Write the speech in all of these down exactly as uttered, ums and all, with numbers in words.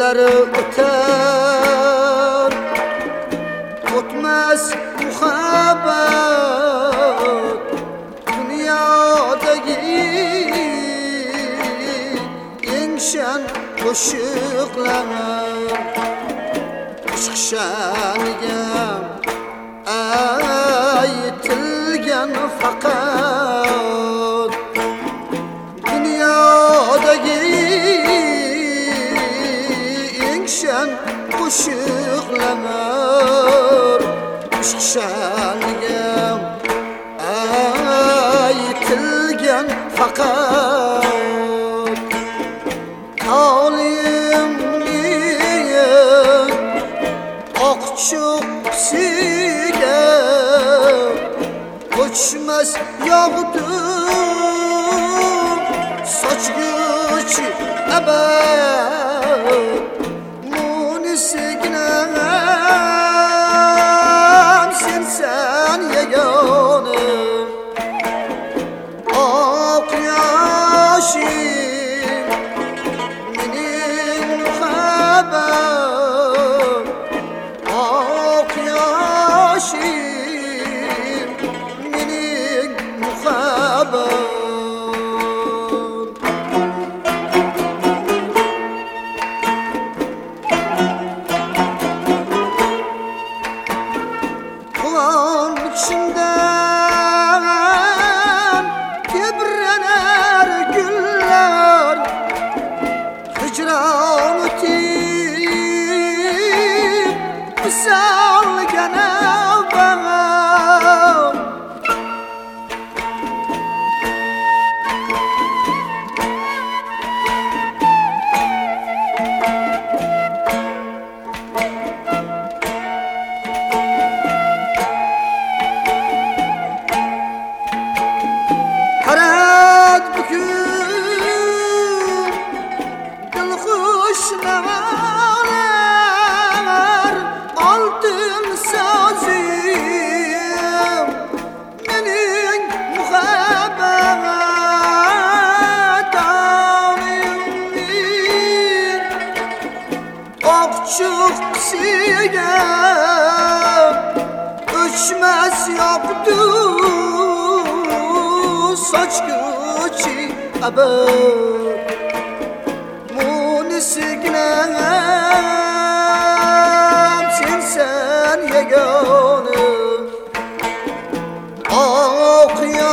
Yılları öter, ötmez muhabbet. Dünyadaki en şen koşuklar, aşk şaniga aytilgan fakat. Dünyadaki en şen koşuklar, aşk şaniga aytilgan fakat. Talimni oqchoqsiga ko'chmas yog'di sochguchi abad. Munisignam sensan yagona, oq yoshing mening muhabbat. Oq yoshing mening muhabbat. Quvonchimdan tebranar gullar, hicron o'tib visolgana bag'am. Harat bukun dilxush navalar, oltin sozim mening muhabbat. Onimning oqchoqsiga o'chmas yoqdi sochguchi abad. Munisignam sensan yagona, oq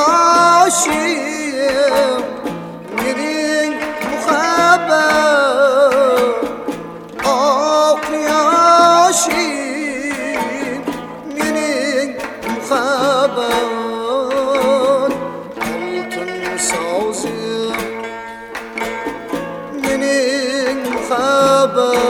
yoshing mening muhabbat. Oq yoshing mening muhabbat. Oltin sozim mening muhabbat.